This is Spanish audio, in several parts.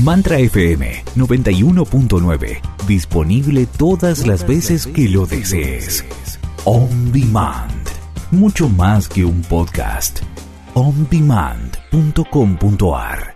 Mantra FM 91.9. Disponible todas las veces que lo desees. On Demand. Mucho más que un podcast. ondemand.com.ar.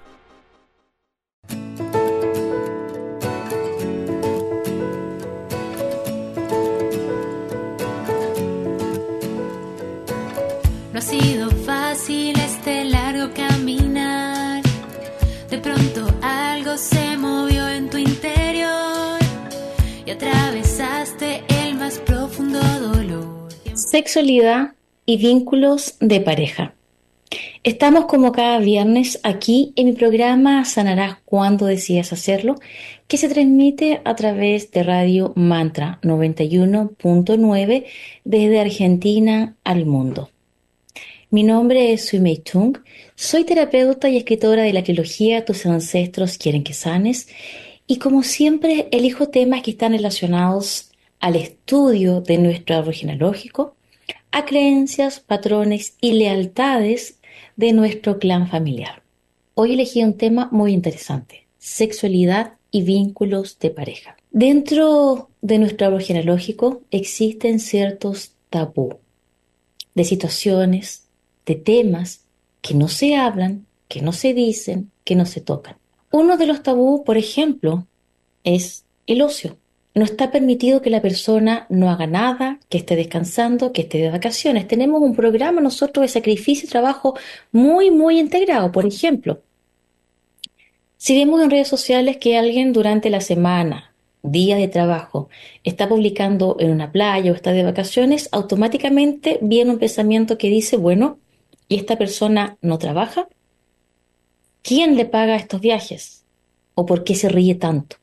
No ha sido fácil este largo caminar. De pronto algo se movió en tu interior y atravesaste el más profundo dolor. Sexualidad y vínculos de pareja. Estamos como cada viernes aquí en mi programa Sanarás cuando decidas hacerlo, que se transmite a través de Radio Mantra 91.9 desde Argentina al mundo. Mi nombre es Sui Mei Tung, soy terapeuta y escritora de la trilogía Tus ancestros quieren que sanes, y como siempre elijo temas que están relacionados al estudio de nuestro árbol genealógico, a creencias, patrones y lealtades de nuestro clan familiar. Hoy elegí un tema muy interesante: sexualidad y vínculos de pareja. Dentro de nuestro árbol genealógico existen ciertos tabú de situaciones, de temas que no se hablan, que no se dicen, que no se tocan. Uno de los tabú, por ejemplo, es el ocio. No está permitido que la persona no haga nada, que esté descansando, que esté de vacaciones. Tenemos un programa nosotros de sacrificio y trabajo muy integrado. Por ejemplo, si vemos en redes sociales que alguien durante la semana, días de trabajo, está publicando en una playa o está de vacaciones, automáticamente viene un pensamiento que dice, bueno, ¿y esta persona no trabaja? ¿Quién le paga estos viajes? ¿O por qué se ríe tanto?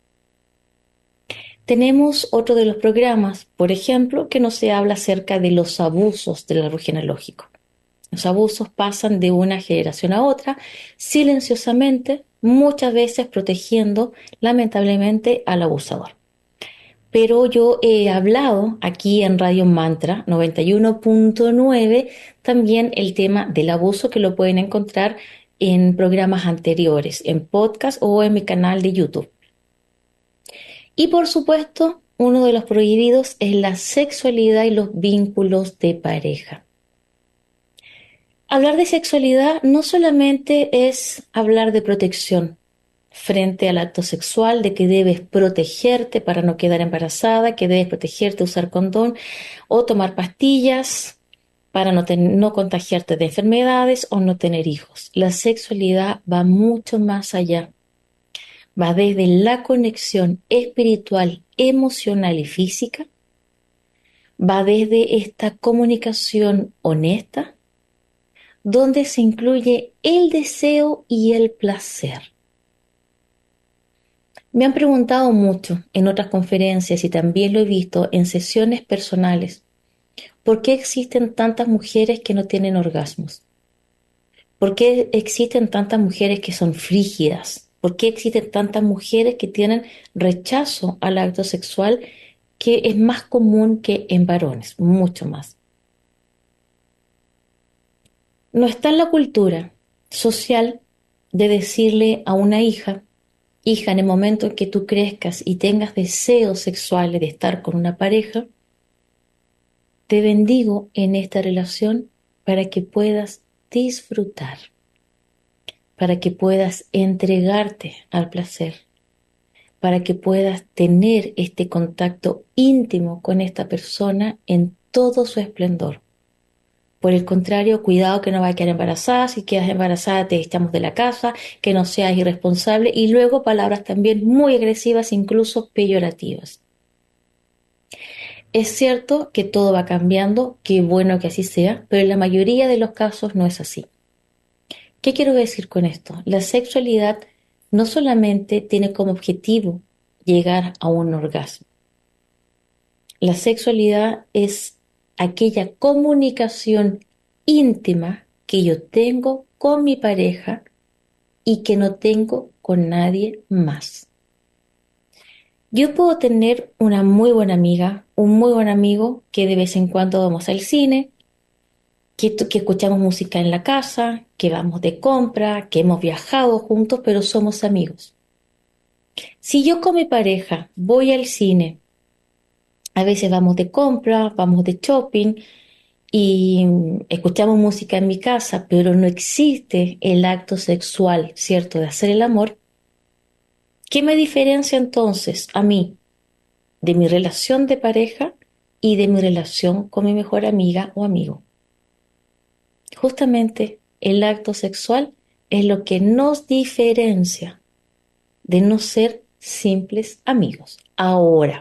Tenemos otro de los programas, por ejemplo, que no se habla acerca de los abusos del árbol genealógico. Los abusos pasan de una generación a otra, silenciosamente, muchas veces protegiendo, lamentablemente, al abusador. Pero yo he hablado aquí en Radio Mantra 91.9 también el tema del abuso, que lo pueden encontrar en programas anteriores, en podcast o en mi canal de YouTube. Y por supuesto, uno de los prohibidos es la sexualidad y los vínculos de pareja. Hablar de sexualidad no solamente es hablar de protección frente al acto sexual, de que debes protegerte para no quedar embarazada, que debes protegerte, usar condón o tomar pastillas para no contagiarte de enfermedades o no tener hijos. La sexualidad va mucho más allá. Va desde la conexión espiritual, emocional y física. Va desde esta comunicación honesta, donde se incluye el deseo y el placer. Me han preguntado mucho en otras conferencias y también lo he visto en sesiones personales, ¿por qué existen tantas mujeres que no tienen orgasmos? ¿Por qué existen tantas mujeres que son frígidas? ¿Por qué existen tantas mujeres que tienen rechazo al acto sexual, que es más común que en varones, mucho más? No está en la cultura social de decirle a una hija, en el momento en que tú crezcas y tengas deseos sexuales de estar con una pareja, te bendigo en esta relación para que puedas disfrutar, para que puedas entregarte al placer, para que puedas tener este contacto íntimo con esta persona en todo su esplendor. Por el contrario, cuidado que no vayas a quedar embarazada. Si quedas embarazada, te echamos de la casa, que no seas irresponsable, y luego palabras también muy agresivas, incluso peyorativas. Es cierto que todo va cambiando, qué bueno que así sea, pero en la mayoría de los casos no es así. ¿Qué quiero decir con esto? La sexualidad no solamente tiene como objetivo llegar a un orgasmo. La sexualidad es aquella comunicación íntima que yo tengo con mi pareja y que no tengo con nadie más. Yo puedo tener una muy buena amiga, un muy buen amigo que de vez en cuando vamos al cine, que escuchamos música en la casa, que vamos de compra, que hemos viajado juntos, pero somos amigos. Si yo con mi pareja voy al cine, a veces vamos de compra, vamos de shopping y escuchamos música en mi casa, pero no existe el acto sexual, ¿cierto?, de hacer el amor, ¿qué me diferencia entonces a mí de mi relación de pareja y de mi relación con mi mejor amiga o amigo? Justamente el acto sexual es lo que nos diferencia de no ser simples amigos. Ahora,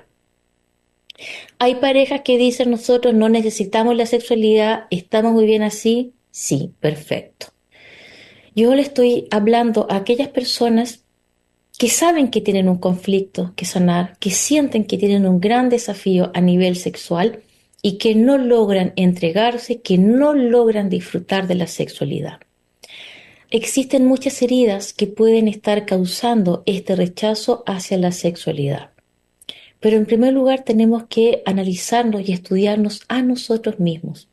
hay parejas que dicen nosotros no necesitamos la sexualidad, estamos muy bien así. Sí, perfecto. Yo le estoy hablando a aquellas personas que saben que tienen un conflicto que sanar, que sienten que tienen un gran desafío a nivel sexual y que no logran entregarse, que no logran disfrutar de la sexualidad. Existen muchas heridas que pueden estar causando este rechazo hacia la sexualidad. Pero en primer lugar tenemos que analizarnos y estudiarnos a nosotros mismos.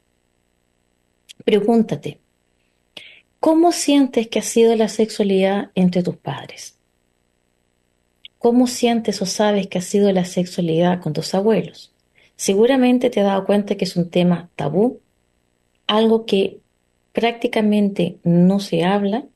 Pregúntate, ¿cómo sientes que ha sido la sexualidad entre tus padres? ¿Cómo sientes o sabes que ha sido la sexualidad con tus abuelos? Seguramente te has dado cuenta que es un tema tabú, algo que prácticamente no se habla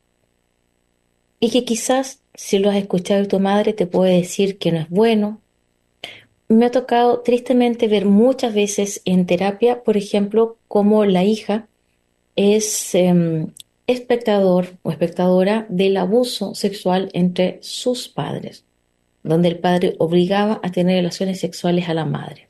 y que quizás si lo has escuchado de tu madre te puede decir que no es bueno. Me ha tocado tristemente ver muchas veces en terapia, por ejemplo, cómo la hija es espectador o espectadora del abuso sexual entre sus padres, donde el padre obligaba a tener relaciones sexuales a la madre.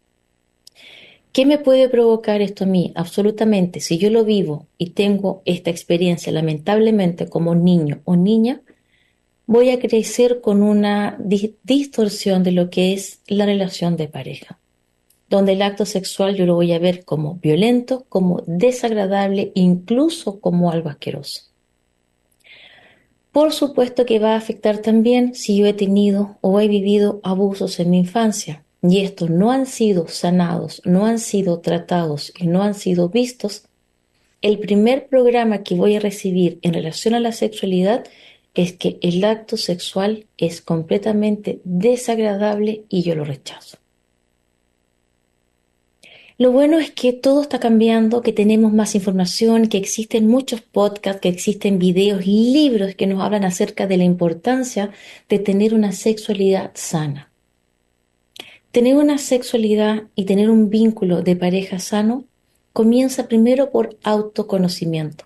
¿Qué me puede provocar esto a mí? Absolutamente, si yo lo vivo y tengo esta experiencia, lamentablemente, como niño o niña, voy a crecer con una distorsión de lo que es la relación de pareja, donde el acto sexual yo lo voy a ver como violento, como desagradable, incluso como algo asqueroso. Por supuesto que va a afectar también si yo he tenido o he vivido abusos en mi infancia y estos no han sido sanados, no han sido tratados y no han sido vistos. El primer programa que voy a recibir en relación a la sexualidad es que el acto sexual es completamente desagradable y yo lo rechazo. Lo bueno es que todo está cambiando, que tenemos más información, que existen muchos podcasts, que existen videos, libros que nos hablan acerca de la importancia de tener una sexualidad sana. Tener una sexualidad y tener un vínculo de pareja sano comienza primero por autoconocimiento.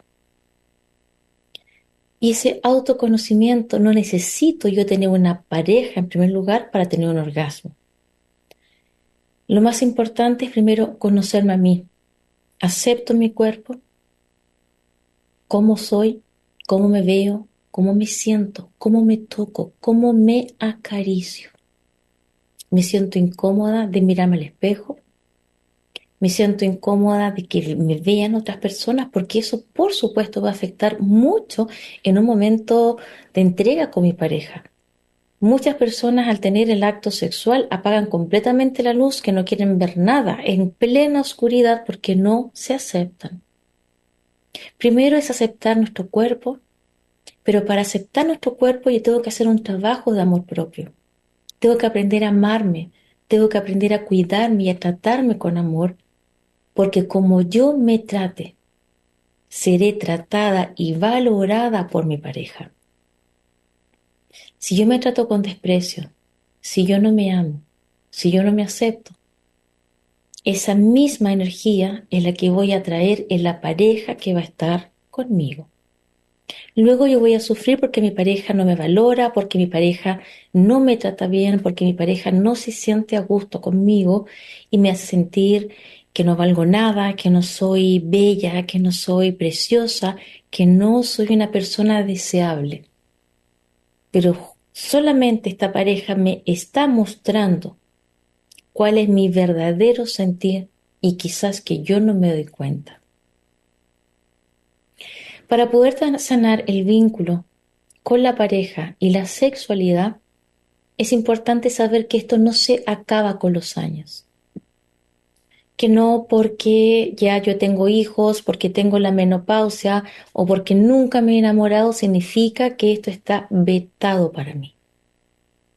Y ese autoconocimiento no necesito yo tener una pareja en primer lugar para tener un orgasmo. Lo más importante es primero conocerme a mí. Acepto mi cuerpo, cómo soy, cómo me veo, cómo me siento, cómo me toco, cómo me acaricio. Me siento incómoda de mirarme al espejo. Me siento incómoda de que me vean otras personas porque eso por supuesto va a afectar mucho en un momento de entrega con mi pareja. Muchas personas al tener el acto sexual apagan completamente la luz, que no quieren ver nada, en plena oscuridad porque no se aceptan. Primero es aceptar nuestro cuerpo, pero para aceptar nuestro cuerpo yo tengo que hacer un trabajo de amor propio. Tengo que aprender a amarme, tengo que aprender a cuidarme y a tratarme con amor, porque como yo me trate, seré tratada y valorada por mi pareja. Si yo me trato con desprecio, si yo no me amo, si yo no me acepto, esa misma energía es la que voy a traer en la pareja que va a estar conmigo. Luego yo voy a sufrir porque mi pareja no me valora, porque mi pareja no me trata bien, porque mi pareja no se siente a gusto conmigo y me hace sentir que no valgo nada, que no soy bella, que no soy preciosa, que no soy una persona deseable. Pero solamente esta pareja me está mostrando cuál es mi verdadero sentir y quizás que yo no me doy cuenta. Para poder sanar el vínculo con la pareja y la sexualidad, es importante saber que esto no se acaba con los años. Que no porque ya yo tengo hijos, porque tengo la menopausia o porque nunca me he enamorado significa que esto está vetado para mí.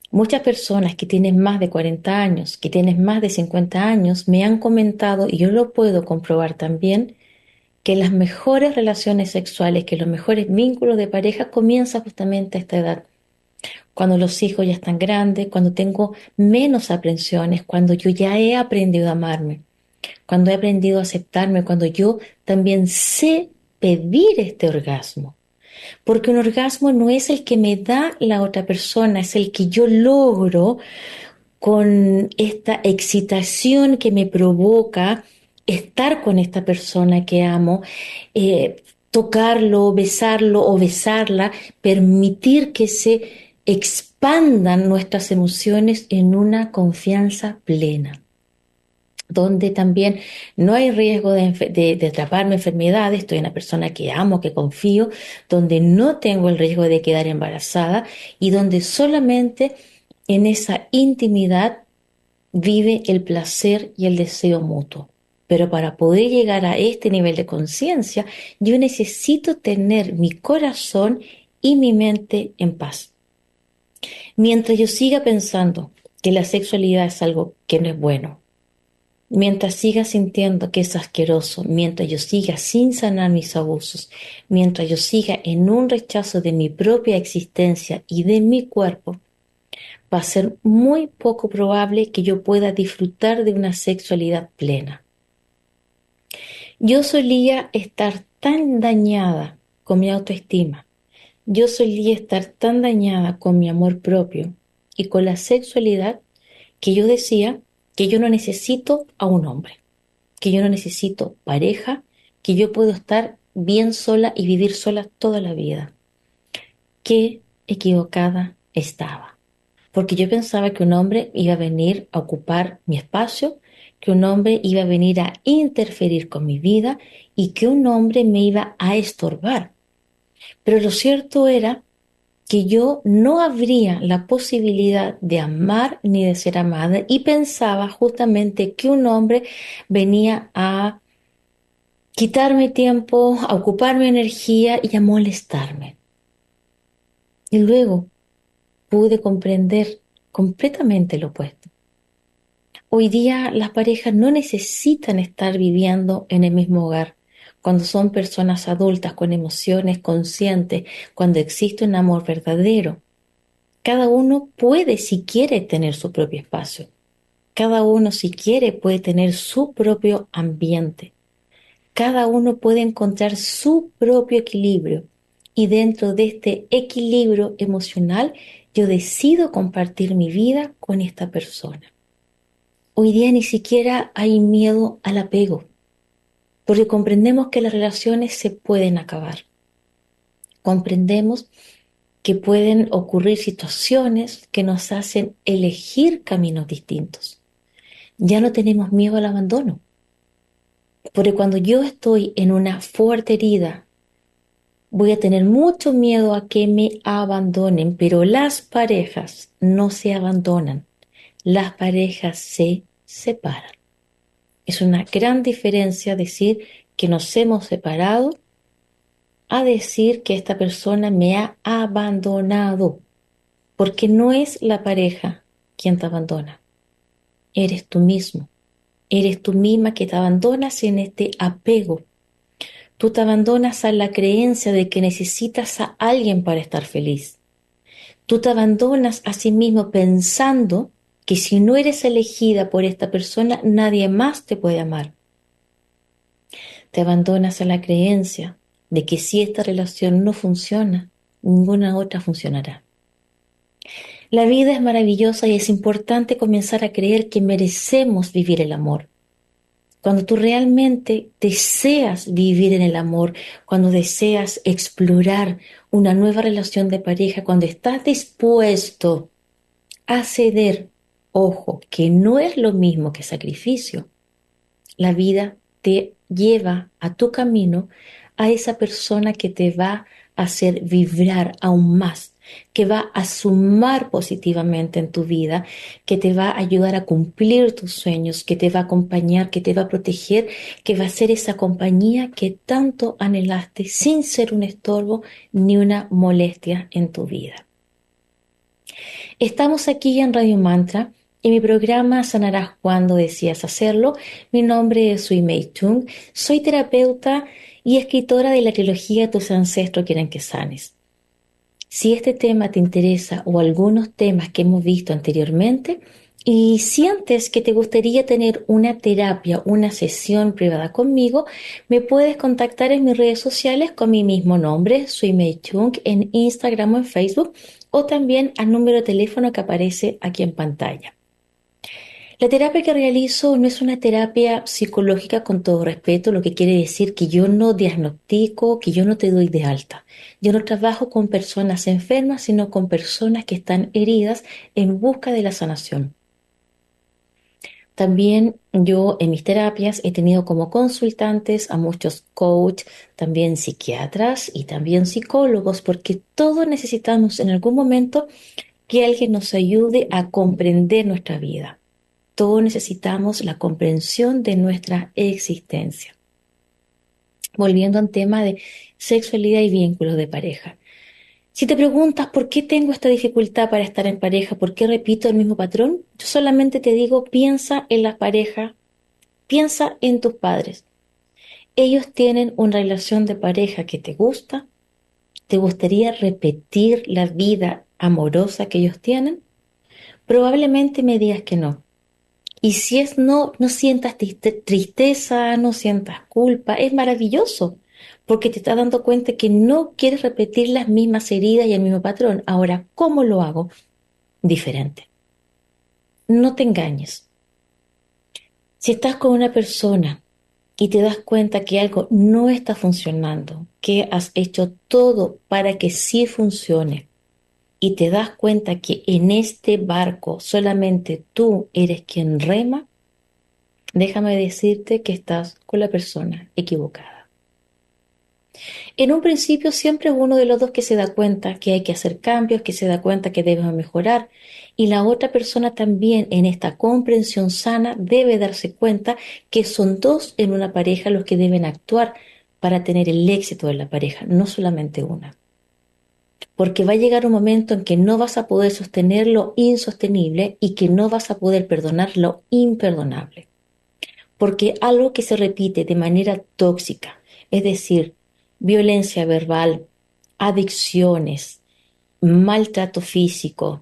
Muchas personas que tienen más de 40 años, que tienen más de 50 años, me han comentado, y yo lo puedo comprobar también, que las mejores relaciones sexuales, que los mejores vínculos de pareja comienzan justamente a esta edad. Cuando los hijos ya están grandes, cuando tengo menos aprensiones, cuando yo ya he aprendido a amarme, cuando he aprendido a aceptarme, cuando yo también sé pedir este orgasmo. Porque un orgasmo no es el que me da la otra persona, es el que yo logro con esta excitación que me provoca estar con esta persona que amo, tocarlo, besarlo o besarla, permitir que se expandan nuestras emociones en una confianza plena, donde también no hay riesgo de atraparme enfermedades, estoy una persona que amo, que confío, donde no tengo el riesgo de quedar embarazada y donde solamente en esa intimidad vive el placer y el deseo mutuo. Pero para poder llegar a este nivel de conciencia, yo necesito tener mi corazón y mi mente en paz. Mientras yo siga pensando que la sexualidad es algo que no es bueno, mientras siga sintiendo que es asqueroso, mientras yo siga sin sanar mis abusos, mientras yo siga en un rechazo de mi propia existencia y de mi cuerpo, va a ser muy poco probable que yo pueda disfrutar de una sexualidad plena. Yo solía estar tan dañada con mi autoestima, yo solía estar tan dañada con mi amor propio y con la sexualidad que yo decía que yo no necesito a un hombre, que yo no necesito pareja, que yo puedo estar bien sola y vivir sola toda la vida. Qué equivocada estaba. Porque yo pensaba que un hombre iba a venir a ocupar mi espacio, que un hombre iba a venir a interferir con mi vida y que un hombre me iba a estorbar. Pero lo cierto era que yo no habría la posibilidad de amar ni de ser amada y pensaba justamente que un hombre venía a quitarme tiempo, a ocupar mi energía y a molestarme. Y luego pude comprender completamente lo opuesto. Hoy día las parejas no necesitan estar viviendo en el mismo hogar. Cuando son personas adultas con emociones conscientes, cuando existe un amor verdadero, cada uno puede, si quiere, tener su propio espacio. Cada uno, si quiere, puede tener su propio ambiente. Cada uno puede encontrar su propio equilibrio. Y dentro de este equilibrio emocional, yo decido compartir mi vida con esta persona. Hoy día ni siquiera hay miedo al apego, porque comprendemos que las relaciones se pueden acabar. Comprendemos que pueden ocurrir situaciones que nos hacen elegir caminos distintos. Ya no tenemos miedo al abandono, porque cuando yo estoy en una fuerte herida, voy a tener mucho miedo a que me abandonen, pero las parejas no se abandonan, las parejas se separan. Es una gran diferencia decir que nos hemos separado a decir que esta persona me ha abandonado, porque no es la pareja quien te abandona, eres tú mismo, eres tú misma que te abandonas en este apego. Tú te abandonas a la creencia de que necesitas a alguien para estar feliz. Tú te abandonas a sí mismo pensando que si no eres elegida por esta persona, nadie más te puede amar. Te abandonas a la creencia de que si esta relación no funciona, ninguna otra funcionará. La vida es maravillosa y es importante comenzar a creer que merecemos vivir el amor. Cuando tú realmente deseas vivir en el amor, cuando deseas explorar una nueva relación de pareja, cuando estás dispuesto a ceder, ojo, que no es lo mismo que sacrificio, la vida te lleva a tu camino a esa persona que te va a hacer vibrar aún más, que va a sumar positivamente en tu vida, que te va a ayudar a cumplir tus sueños, que te va a acompañar, que te va a proteger, que va a ser esa compañía que tanto anhelaste sin ser un estorbo ni una molestia en tu vida. Estamos aquí en Radio Mantra, en mi programa Sanarás cuando decidas hacerlo. Mi nombre es Sui Mei Chung, soy terapeuta y escritora de la trilogía Tus ancestros quieren que sanes. Si este tema te interesa o algunos temas que hemos visto anteriormente y sientes que te gustaría tener una terapia, una sesión privada conmigo, me puedes contactar en mis redes sociales con mi mismo nombre, Sui Mei Chung, en Instagram o en Facebook, o también al número de teléfono que aparece aquí en pantalla. La terapia que realizo no es una terapia psicológica con todo respeto, lo que quiere decir que yo no diagnostico, que yo no te doy de alta. Yo no trabajo con personas enfermas, sino con personas que están heridas en busca de la sanación. También yo en mis terapias he tenido como consultantes a muchos coaches, también psiquiatras y también psicólogos, porque todos necesitamos en algún momento que alguien nos ayude a comprender nuestra vida. Todos necesitamos la comprensión de nuestra existencia. Volviendo al tema de sexualidad y vínculos de pareja. Si te preguntas por qué tengo esta dificultad para estar en pareja, por qué repito el mismo patrón, yo solamente te digo, piensa en la pareja, piensa en tus padres. Ellos tienen una relación de pareja que te gusta, ¿te gustaría repetir la vida amorosa que ellos tienen? Probablemente me digas que no. Y si es no, no sientas tristeza, no sientas culpa, es maravilloso, porque te estás dando cuenta que no quieres repetir las mismas heridas y el mismo patrón. Ahora, ¿cómo lo hago? Diferente. No te engañes. Si estás con una persona y te das cuenta que algo no está funcionando, que has hecho todo para que sí funcione, y te das cuenta que en este barco solamente tú eres quien rema, déjame decirte que estás con la persona equivocada. En un principio siempre uno de los dos que se da cuenta que hay que hacer cambios, que se da cuenta que debe mejorar, y la otra persona también en esta comprensión sana debe darse cuenta que son dos en una pareja los que deben actuar para tener el éxito de la pareja, no solamente una. Porque va a llegar un momento en que no vas a poder sostener lo insostenible y que no vas a poder perdonar lo imperdonable. Porque algo que se repite de manera tóxica, es decir, violencia verbal, adicciones, maltrato físico,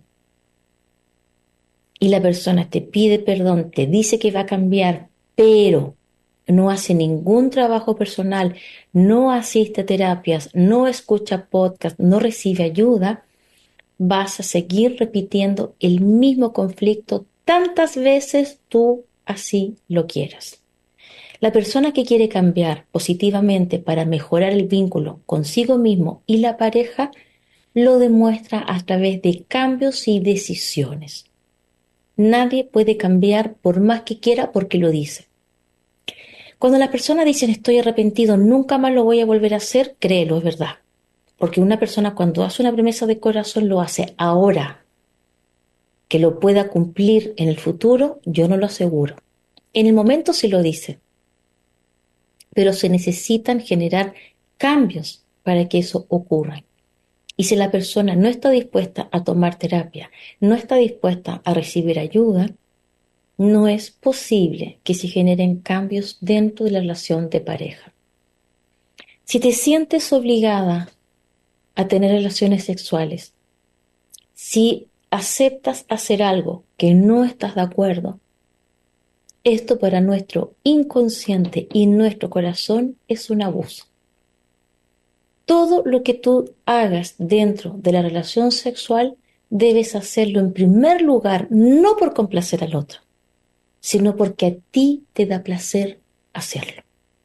y la persona te pide perdón, te dice que va a cambiar, pero no hace ningún trabajo personal, no asiste a terapias, no escucha podcast, no recibe ayuda, vas a seguir repitiendo el mismo conflicto tantas veces tú así lo quieras. La persona que quiere cambiar positivamente para mejorar el vínculo consigo mismo y la pareja lo demuestra a través de cambios y decisiones. Nadie puede cambiar por más que quiera porque lo dice. Cuando las personas dicen estoy arrepentido, nunca más lo voy a volver a hacer, créelo, es verdad. Porque una persona cuando hace una promesa de corazón lo hace ahora. Que lo pueda cumplir en el futuro, yo no lo aseguro. En el momento sí lo dice. Pero se necesitan generar cambios para que eso ocurra. Y si la persona no está dispuesta a tomar terapia, no está dispuesta a recibir ayuda, no es posible que se generen cambios dentro de la relación de pareja. Si te sientes obligada a tener relaciones sexuales, si aceptas hacer algo que no estás de acuerdo, esto para nuestro inconsciente y nuestro corazón es un abuso. Todo lo que tú hagas dentro de la relación sexual debes hacerlo en primer lugar, no por complacer al otro, sino porque a ti te da placer hacerlo.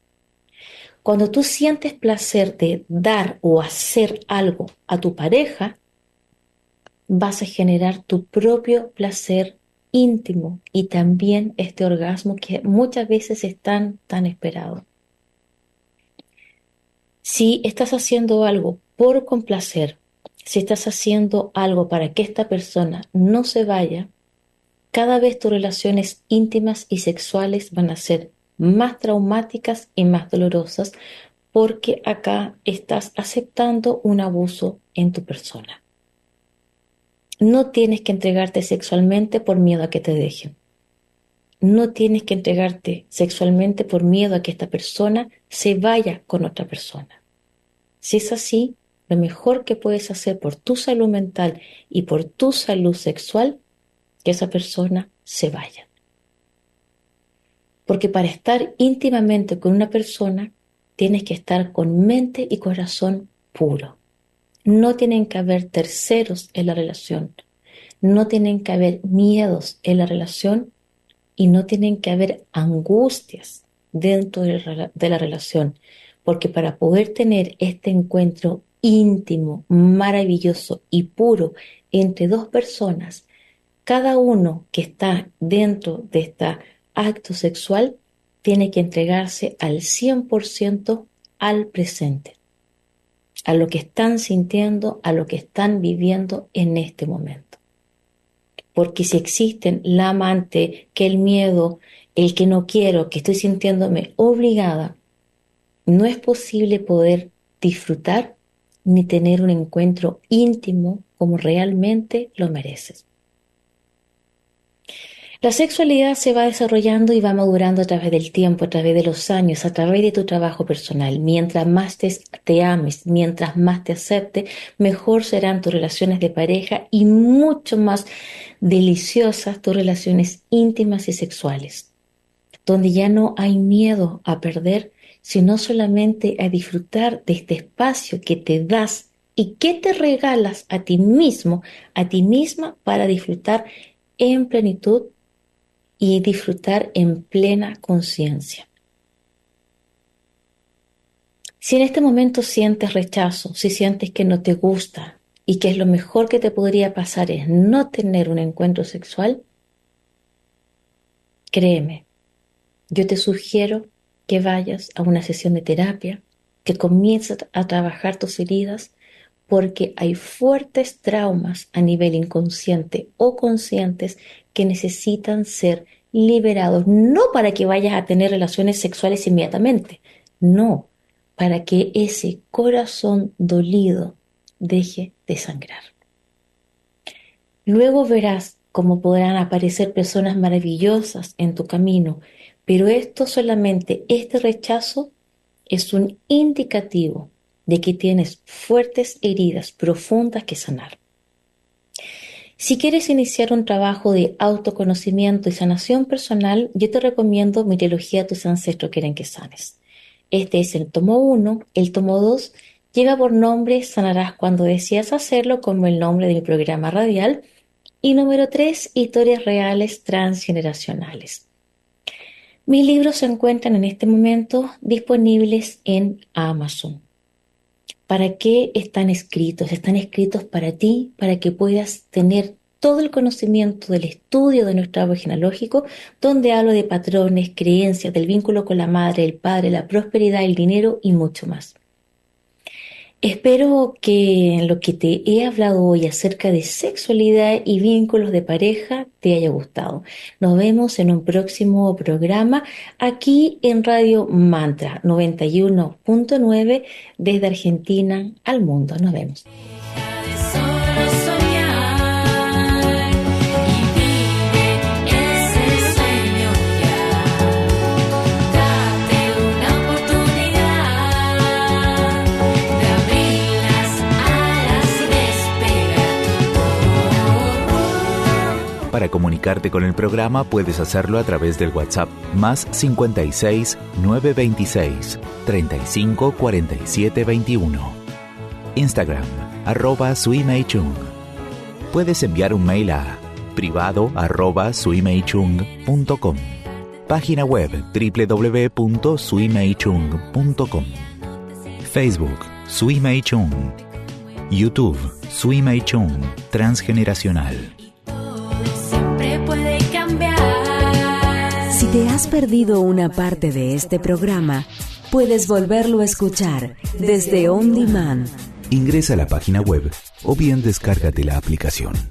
Cuando tú sientes placer de dar o hacer algo a tu pareja, vas a generar tu propio placer íntimo y también este orgasmo que muchas veces es tan esperado. Si estás haciendo algo por complacer, si estás haciendo algo para que esta persona no se vaya, cada vez tus relaciones íntimas y sexuales van a ser más traumáticas y más dolorosas porque acá estás aceptando un abuso en tu persona. No tienes que entregarte sexualmente por miedo a que te dejen. No tienes que entregarte sexualmente por miedo a que esta persona se vaya con otra persona. Si es así, lo mejor que puedes hacer por tu salud mental y por tu salud sexual, que esa persona se vaya. Porque para estar íntimamente con una persona, tienes que estar con mente y corazón puro. No tienen que haber terceros en la relación. No tienen que haber miedos en la relación y no tienen que haber angustias dentro de la relación. Porque para poder tener este encuentro íntimo, maravilloso y puro entre dos personas, cada uno que está dentro de este acto sexual tiene que entregarse al 100% al presente, a lo que están sintiendo, a lo que están viviendo en este momento. Porque si existen la amante, que el miedo, el que no quiero, que estoy sintiéndome obligada, no es posible poder disfrutar ni tener un encuentro íntimo como realmente lo mereces. La sexualidad se va desarrollando y va madurando a través del tiempo, a través de los años, a través de tu trabajo personal. Mientras más te ames, mientras más te aceptes, mejor serán tus relaciones de pareja y mucho más deliciosas tus relaciones íntimas y sexuales, donde ya no hay miedo a perder, sino solamente a disfrutar de este espacio que te das y que te regalas a ti mismo, a ti misma, para disfrutar en plenitud y disfrutar en plena conciencia. Si en este momento sientes rechazo, si sientes que no te gusta y que es lo mejor que te podría pasar es no tener un encuentro sexual, créeme, yo te sugiero que vayas a una sesión de terapia, que comiences a trabajar tus heridas, porque hay fuertes traumas a nivel inconsciente o conscientes que necesitan ser liberados, no para que vayas a tener relaciones sexuales inmediatamente, no, para que ese corazón dolido deje de sangrar. Luego verás cómo podrán aparecer personas maravillosas en tu camino, pero este rechazo es un indicativo de que tienes fuertes heridas profundas que sanar. Si quieres iniciar un trabajo de autoconocimiento y sanación personal, yo te recomiendo mi trilogía Tus ancestros quieren que sanes. Este es el tomo 1, el tomo 2 lleva por nombre Sanarás cuando decidas hacerlo, como el nombre de mi programa radial, y número 3, Historias reales transgeneracionales. Mis libros se encuentran en este momento disponibles en Amazon. ¿Para qué están escritos? Están escritos para ti, para que puedas tener todo el conocimiento del estudio de nuestro árbol genealógico, donde hablo de patrones, creencias, del vínculo con la madre, el padre, la prosperidad, el dinero y mucho más. Espero que lo que te he hablado hoy acerca de sexualidad y vínculos de pareja te haya gustado. Nos vemos en un próximo programa aquí en Radio Mantra 91.9 desde Argentina al mundo. Nos vemos. Para comunicarte con el programa puedes hacerlo a través del WhatsApp más 56 926 35 47 21. Instagram @suimeichung. Puedes enviar un mail a privado@suimeichung.com. Página web www.suimeichung.com. Facebook Suimeichung. YouTube Suimeichung Transgeneracional. Si te has perdido una parte de este programa, puedes volverlo a escuchar desde On Demand. Ingresa a la página web o bien descárgate la aplicación.